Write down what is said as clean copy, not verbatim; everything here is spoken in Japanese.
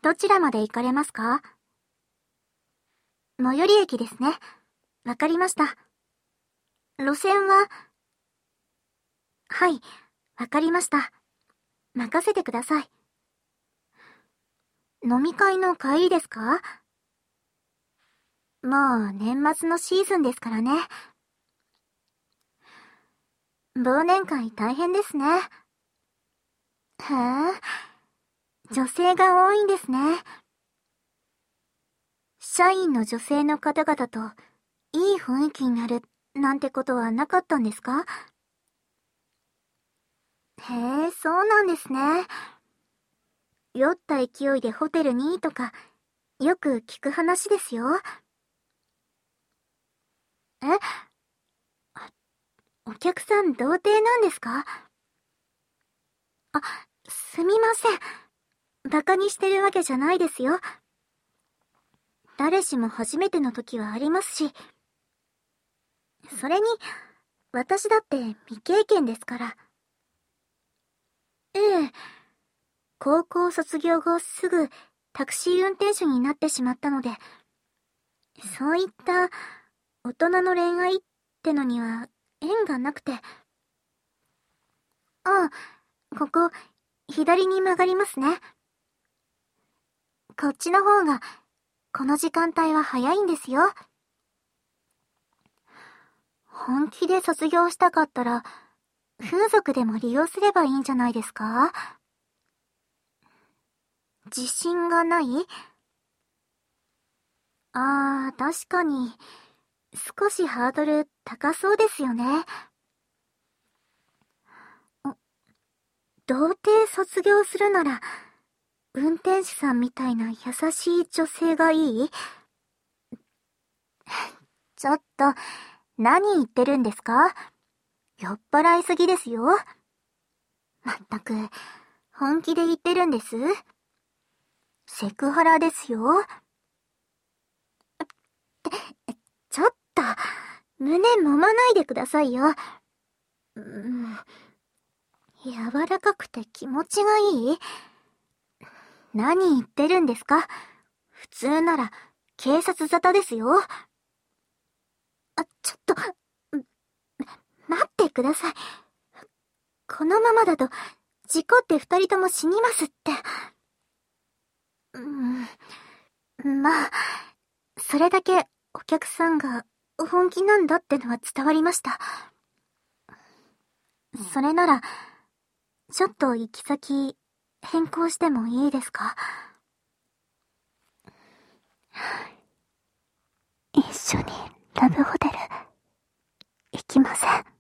どちらまで行かれますか？最寄り駅ですね。わかりました。路線は、はい、わかりました。任せてください。飲み会の帰りですか？もう年末のシーズンですからね。忘年会大変ですね。へえ、女性が多いんですね。社員の女性の方々といい雰囲気になるなんてことはなかったんですか？へえ、そうなんですね。酔った勢いでホテルにとか、よく聞く話ですよ。え？お客さん童貞なんですか？あ、すみません。バカにしてるわけじゃないですよ。誰しも初めての時はありますし。それに、私だって未経験ですから。ええ。高校卒業後すぐタクシー運転手になってしまったので、そういった大人の恋愛ってのには縁がなくて。ああ、ここ、左に曲がりますね。こっちの方が、この時間帯は早いんですよ。本気で卒業したかったら、風俗でも利用すればいいんじゃないですか？自信がない？確かに、少しハードル高そうですよね。童貞卒業するなら、運転手さんみたいな優しい女性がいい？ちょっと、何言ってるんですか？酔っ払いすぎですよ。まったく、本気で言ってるんです？セクハラですよ。ちょっと、胸揉まないでくださいよ。柔らかくて気持ちがいい？何言ってるんですか？普通なら、警察沙汰ですよ。ちょっと、待ってください。このままだと、事故って二人とも死にますって。まあ、それだけお客さんが本気なんだってのは伝わりました。それなら、ちょっと行き先変更してもいいですか？一緒にラブホテル行きません？